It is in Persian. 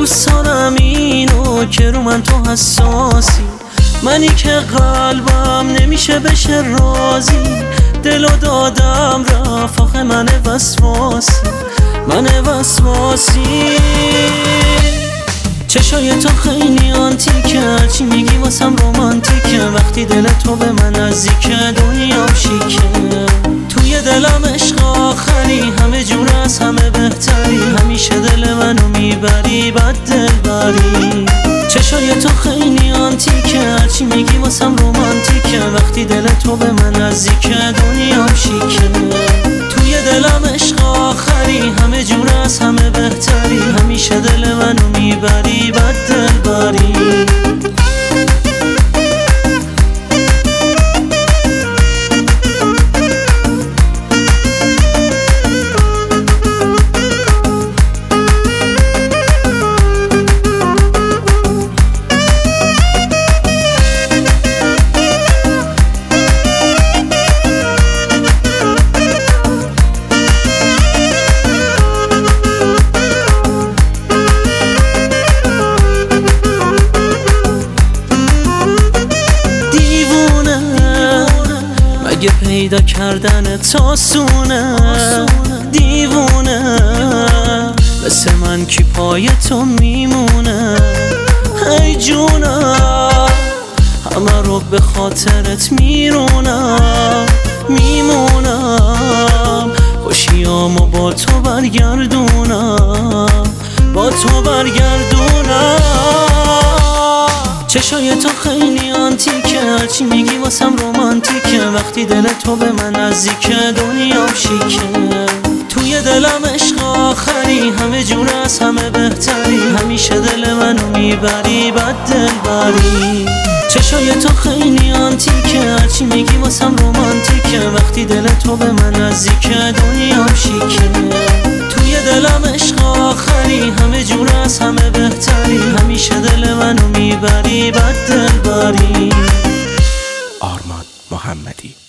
دوست دارم اینو که رو من تو حساسی، منی که قلبم نمیشه بشه راضی. دلو دادم رفت آخه من وسواسی، من وسواسی. چشای تو خیلی آنتیکه، هرچی میگی واسم رومانتیکه. وقتی دل تو به من نزدیکه دنیام شیکه. توی دلم عشق آخری، همه جور از همه بهتری. همیشه دل منو میبری بد دل بری. چشای تو خیلی آنتیکه، هرچی میگی واسم رومانتیکه. وقتی دل تو به من نزدیکه دنیام شیکه. توی دلم عشق آخری، همه جور از همه بهتری. همیشه دل منو میبری بد دل بری. اگه پیدا کردن تاسونه دیوونه، مثل من کی پای تو میمونه. ای جونم همه رو به خاطرت میمونم. خوشیامو با تو برگردونم، با تو برگردونم. چشای تو خیلی آنتیکه، هرچی میگی واسم رومانتیکه. وقتی دل تو به من نزدیکه دنیام شیکه. توی دلم عشق آخری، همه جور از همه بهتری. همیشه دل منو میبری بد دل بری. چشای تو خیلی آنتیکه، هرچی میگی واسم رومانتیکه. وقتی دل تو به من نزدیکه دنیام شیکه. توی دلم عشق آخری، همه جور از همه بهتری. همیشه دل منو میبری بد دل بری. آرمان محمدی.